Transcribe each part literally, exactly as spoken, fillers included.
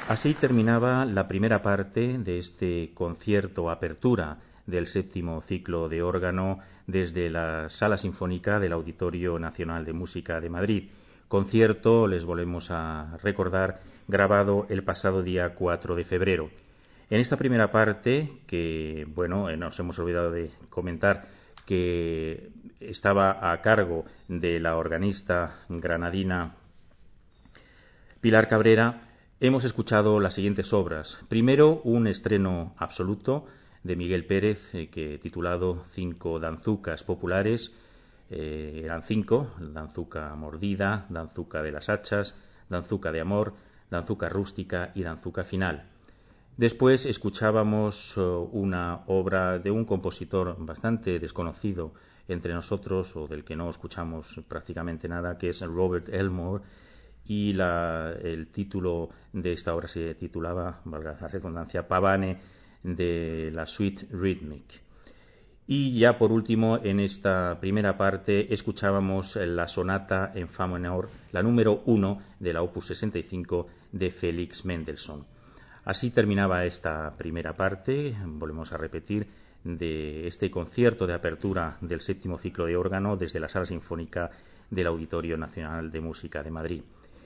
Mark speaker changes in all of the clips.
Speaker 1: Así terminaba la primera parte de este concierto apertura del séptimo ciclo de órgano desde la Sala Sinfónica del Auditorio Nacional de Música de Madrid. Concierto, les volvemos a recordar, grabado el pasado día cuatro de febrero. En esta primera parte, que bueno, eh, nos hemos olvidado de comentar que estaba a cargo de la organista granadina Pilar Cabrera, hemos escuchado las siguientes obras. Primero, un estreno absoluto de Miguel Pérez, eh, que titulado Cinco danzucas populares. Eh, eran cinco: danzuca mordida, danzuca de las hachas, danzuca de amor, danzuca rústica y danzuca final. Después escuchábamos uh, una obra de un compositor bastante desconocido entre nosotros, o del que no escuchamos prácticamente nada, que es Robert Elmore, y la, el título de esta obra se titulaba, valga la redundancia, Pavane de la Suite Rhythmic. Y ya por último, en esta primera parte, escuchábamos la sonata en fa menor, la número uno de la opus sesenta y cinco de Félix Mendelssohn. Así terminaba esta primera parte, volvemos a repetir, de este concierto de apertura del séptimo ciclo de órgano desde la Sala Sinfónica del Auditorio Nacional de Música de Madrid.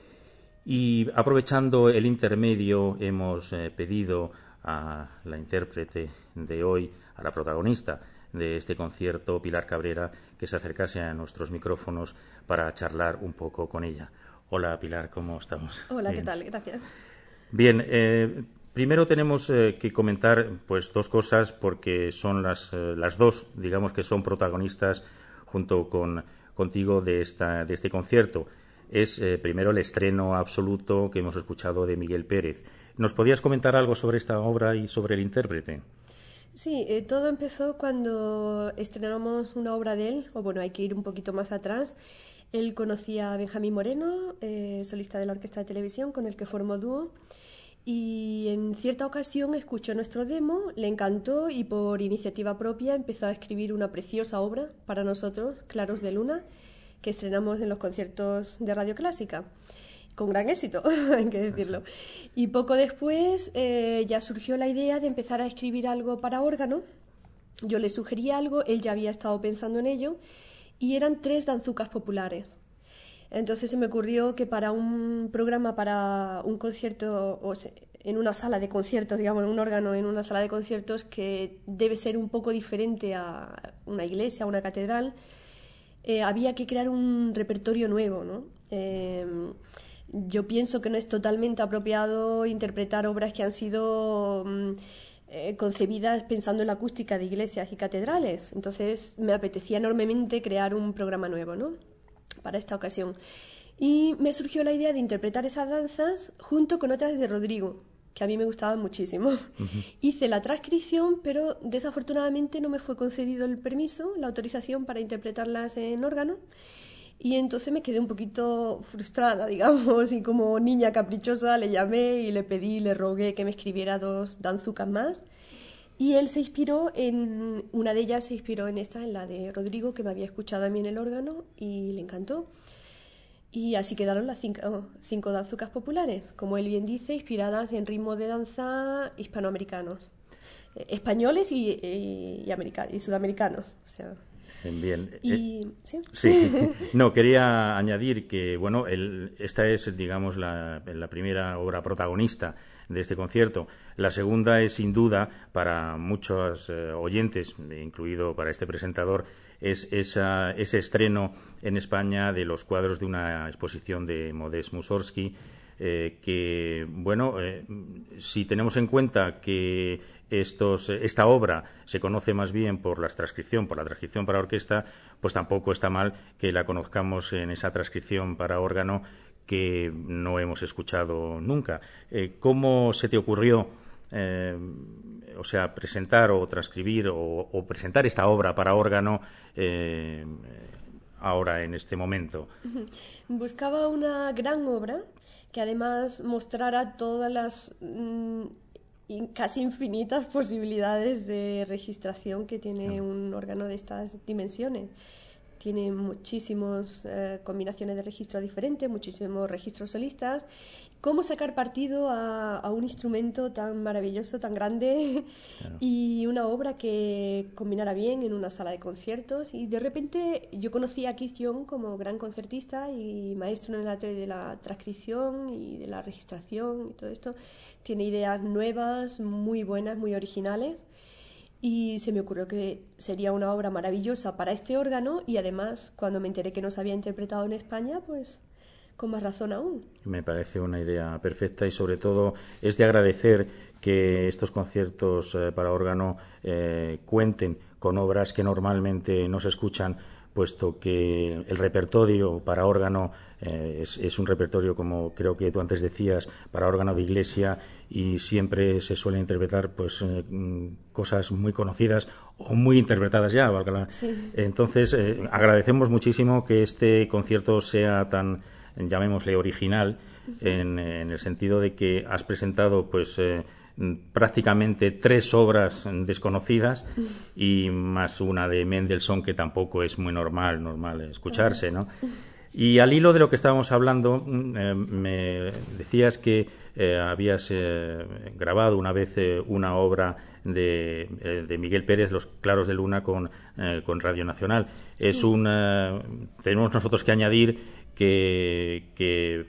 Speaker 1: Y aprovechando el intermedio, hemos eh, pedido a la intérprete de hoy, a la protagonista de este concierto, Pilar Cabrera, que se acercase a nuestros micrófonos para charlar un poco con ella. Hola, Pilar, ¿cómo estamos?
Speaker 2: Hola,
Speaker 1: Bien.
Speaker 2: ¿Qué tal? Gracias.
Speaker 1: Bien, eh, primero tenemos eh, que comentar pues dos cosas, porque son las, eh, las dos, digamos, que son protagonistas junto con contigo de, esta, de este concierto. Es eh, primero el estreno absoluto que hemos escuchado de Miguel Pérez. ¿Nos podías comentar algo sobre esta obra y sobre el intérprete?
Speaker 2: Sí, eh, todo empezó cuando estrenamos una obra de él, o bueno, hay que ir un poquito más atrás. Él conocía a Benjamín Moreno, eh, solista de la Orquesta de Televisión, con el que formó dúo, y en cierta ocasión escuchó nuestro demo, le encantó y por iniciativa propia empezó a escribir una preciosa obra para nosotros, Claros de Luna, que estrenamos en los conciertos de Radio Clásica, con gran éxito, hay que decirlo. Y poco después eh, ya surgió la idea de empezar a escribir algo para órgano. Yo le sugerí algo, él ya había estado pensando en ello, y eran tres danzucas populares. Entonces se me ocurrió que para un programa, para un concierto, o sea, en una sala de conciertos, digamos, un órgano en una sala de conciertos que debe ser un poco diferente a una iglesia, a una catedral, eh, había que crear un repertorio nuevo, ¿no? Eh, yo pienso que no es totalmente apropiado interpretar obras que han sido mm, eh, concebidas pensando en la acústica de iglesias y catedrales. Entonces me apetecía enormemente crear un programa nuevo, ¿no? Para esta ocasión. Y me surgió la idea de interpretar esas danzas junto con otras de Rodrigo, que a mí me gustaban muchísimo. Uh-huh. Hice la transcripción, pero desafortunadamente no me fue concedido el permiso, la autorización para interpretarlas en órgano, y entonces me quedé un poquito frustrada, digamos, y como niña caprichosa le llamé y le pedí, le rogué que me escribiera dos danzucas más, y él se inspiró en, una de ellas se inspiró en esta, en la de Rodrigo, que me había escuchado a mí en el órgano, y le encantó. Y así quedaron las cinco, cinco danzucas populares, como él bien dice, inspiradas en ritmos de danza hispanoamericanos, eh, españoles y, y, y, america- y sudamericanos. O sea,
Speaker 1: bien.
Speaker 2: Y,
Speaker 1: eh,
Speaker 2: ¿sí?
Speaker 1: sí. No, quería añadir que, bueno, el, esta es, digamos, la, la primera obra protagonista de este concierto. La segunda es, sin duda, para muchos eh, oyentes, incluido para este presentador, es esa, ese estreno en España de los cuadros de una exposición de Modest Mussorgsky, eh, que, bueno, eh, si tenemos en cuenta que estos, esta obra se conoce más bien por la transcripción, por la transcripción para orquesta, pues tampoco está mal que la conozcamos en esa transcripción para órgano que no hemos escuchado nunca. Eh, ¿Cómo se te ocurrió, eh, o sea, presentar o transcribir o, o presentar esta obra para órgano eh, ahora, en este momento?
Speaker 2: Buscaba una gran obra que además mostrara todas las mmm, casi infinitas posibilidades de registración que tiene un órgano de estas dimensiones. tiene muchísimas eh, combinaciones de registros diferentes, muchísimos registros solistas. Cómo sacar partido a, a un instrumento tan maravilloso, tan grande, claro. Y una obra que combinara bien en una sala de conciertos. Y de repente yo conocí a Keith Young como gran concertista y maestro en el arte de la transcripción y de la registración y todo esto. Tiene ideas nuevas, muy buenas, muy originales. Y se me ocurrió que sería una obra maravillosa para este órgano, y además, cuando me enteré que no se había interpretado en España, pues con más razón aún.
Speaker 1: Me parece una idea perfecta, y sobre todo es de agradecer que estos conciertos eh, para órgano eh, cuenten con obras que normalmente no se escuchan, puesto que el repertorio para órgano eh, es, es un repertorio, como creo que tú antes decías, para órgano de iglesia, y siempre se suelen interpretar pues eh, cosas muy conocidas o muy interpretadas ya. La... Sí. Entonces, eh, agradecemos muchísimo que este concierto sea tan, llamémosle, original, uh-huh. en, en el sentido de que has presentado pues eh, prácticamente tres obras desconocidas, uh-huh. y más una de Mendelssohn, que tampoco es muy normal, normal escucharse, ¿no? Uh-huh. Y al hilo de lo que estábamos hablando, eh, me decías que eh, habías eh, grabado una vez eh, una obra de, eh, de Miguel Pérez, Los Claros de Luna, con, eh, con Radio Nacional. Sí. Es un, eh, tenemos nosotros que añadir que, que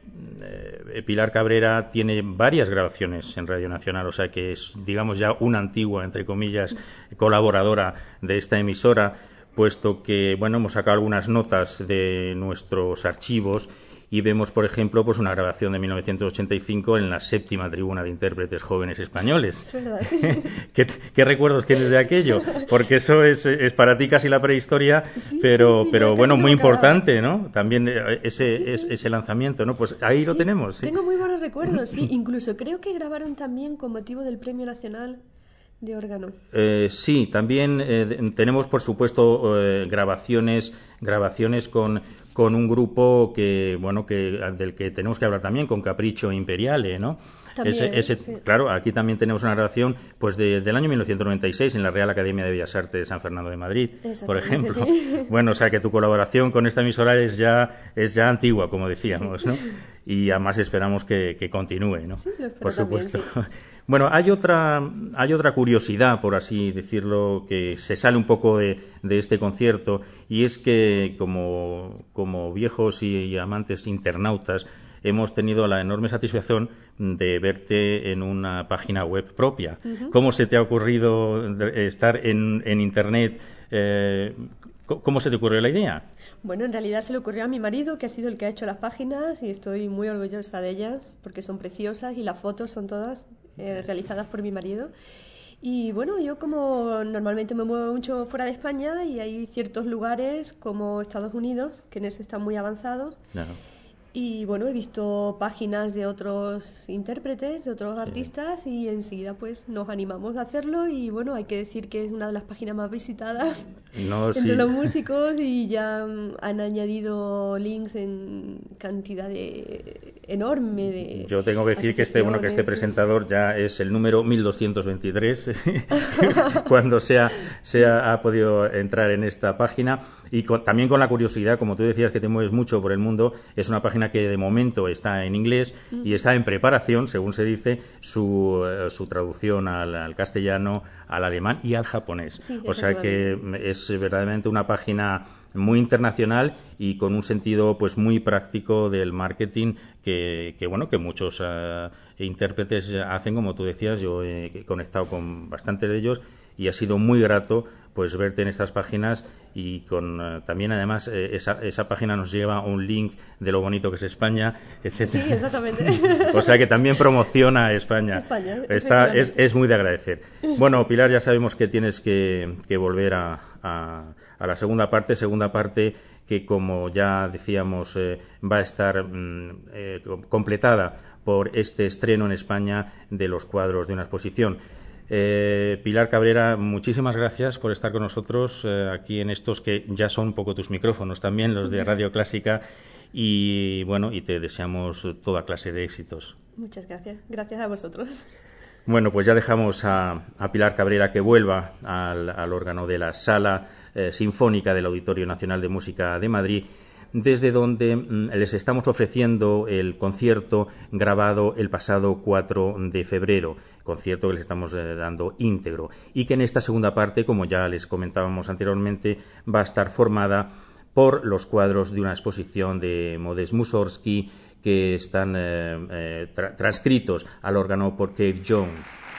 Speaker 1: eh, Pilar Cabrera tiene varias grabaciones en Radio Nacional, o sea que es, digamos, ya una antigua, entre comillas, colaboradora de esta emisora, puesto que, bueno, hemos sacado algunas notas de nuestros archivos y vemos, por ejemplo, pues una grabación de mil novecientos ochenta y cinco en la séptima tribuna de intérpretes jóvenes españoles.
Speaker 2: Es verdad, sí.
Speaker 1: ¿Qué, ¿Qué recuerdos tienes de aquello? Porque eso es, es para ti casi la prehistoria, sí, pero, sí, sí, pero bueno, muy importante, ¿no? También ese, sí, sí. ese lanzamiento, ¿no? Pues ahí sí, lo tenemos. ¿Sí?
Speaker 2: Tengo muy buenos recuerdos, sí. Incluso creo que grabaron también con motivo del Premio Nacional de órgano.
Speaker 1: Eh, sí, también eh, tenemos, por supuesto, eh, grabaciones, grabaciones con con un grupo que, bueno, que del que tenemos que hablar también, con Capriccio Imperiale, ¿no?
Speaker 2: También,
Speaker 1: ese, ese,
Speaker 2: sí.
Speaker 1: Claro, aquí también tenemos una grabación pues de, del año mil novecientos noventa y seis en la Real Academia de Bellas Artes de San Fernando de Madrid, por ejemplo. Sí. Bueno, o sea que tu colaboración con esta emisora es ya es ya antigua, como decíamos, sí. ¿no? Y además esperamos que, que continúe, ¿no?
Speaker 2: Sí,
Speaker 1: por supuesto.
Speaker 2: También, sí.
Speaker 1: Bueno, hay otra hay otra curiosidad, por así decirlo, que se sale un poco de, de este concierto, y es que como, como viejos y, y amantes internautas hemos tenido la enorme satisfacción de verte en una página web propia. Uh-huh. ¿Cómo se te ha ocurrido estar en, en Internet? Eh, ¿Cómo se te ocurrió la idea?
Speaker 2: Bueno, en realidad se le ocurrió a mi marido, que ha sido el que ha hecho las páginas, y estoy muy orgullosa de ellas porque son preciosas y las fotos son todas eh, realizadas por mi marido. Y bueno, yo como normalmente me muevo mucho fuera de España, y hay ciertos lugares como Estados Unidos que en eso están muy avanzados.
Speaker 1: Claro.
Speaker 2: Y bueno, he visto páginas de otros intérpretes, de otros sí. artistas, y enseguida pues nos animamos a hacerlo. Y bueno, hay que decir que es una de las páginas más visitadas
Speaker 1: no,
Speaker 2: entre
Speaker 1: sí.
Speaker 2: los músicos, y ya han añadido links en cantidad de enorme de
Speaker 1: Yo tengo que decir que este bueno que este presentador ya es el número mil doscientos veintitrés cuando se ha, se ha, ha podido entrar en esta página, y con, también con la curiosidad, como tú decías, que te mueves mucho por el mundo. Es una página que de momento está en inglés mm. y está en preparación, según se dice, su, uh, su traducción al, al castellano, al alemán y al japonés.
Speaker 2: Sí,
Speaker 1: o sea que es verdaderamente una página muy internacional y con un sentido pues muy práctico del marketing que, que bueno que muchos uh, intérpretes hacen, como tú decías. Yo he conectado con bastantes de ellos y ha sido muy grato pues verte en estas páginas, y con uh, también además eh, esa, esa página nos lleva a un link de lo bonito que es España, etcétera.
Speaker 2: Sí, exactamente.
Speaker 1: O sea que también promociona a España.
Speaker 2: España
Speaker 1: Está, es, es muy de agradecer. Bueno, Pilar, ya sabemos que tienes que, que volver a, a, a la segunda parte, segunda parte que, como ya decíamos, eh, va a estar mm, eh, completada por este estreno en España de los cuadros de una exposición. Eh, Pilar Cabrera, muchísimas gracias por estar con nosotros eh, aquí en estos que ya son un poco tus micrófonos también, los de Radio Clásica, y bueno, y te deseamos toda clase de éxitos.
Speaker 2: Muchas gracias. Gracias a vosotros.
Speaker 1: Bueno, pues ya dejamos a, a Pilar Cabrera que vuelva al, al órgano de la Sala eh, Sinfónica del Auditorio Nacional de Música de Madrid, desde donde mm, les estamos ofreciendo el concierto grabado el pasado cuatro de febrero, concierto que les estamos eh, dando íntegro, y que en esta segunda parte, como ya les comentábamos anteriormente, va a estar formada por los cuadros de una exposición de Modest Mussorgsky que están eh, eh, tra- transcritos al órgano por Keith Jones.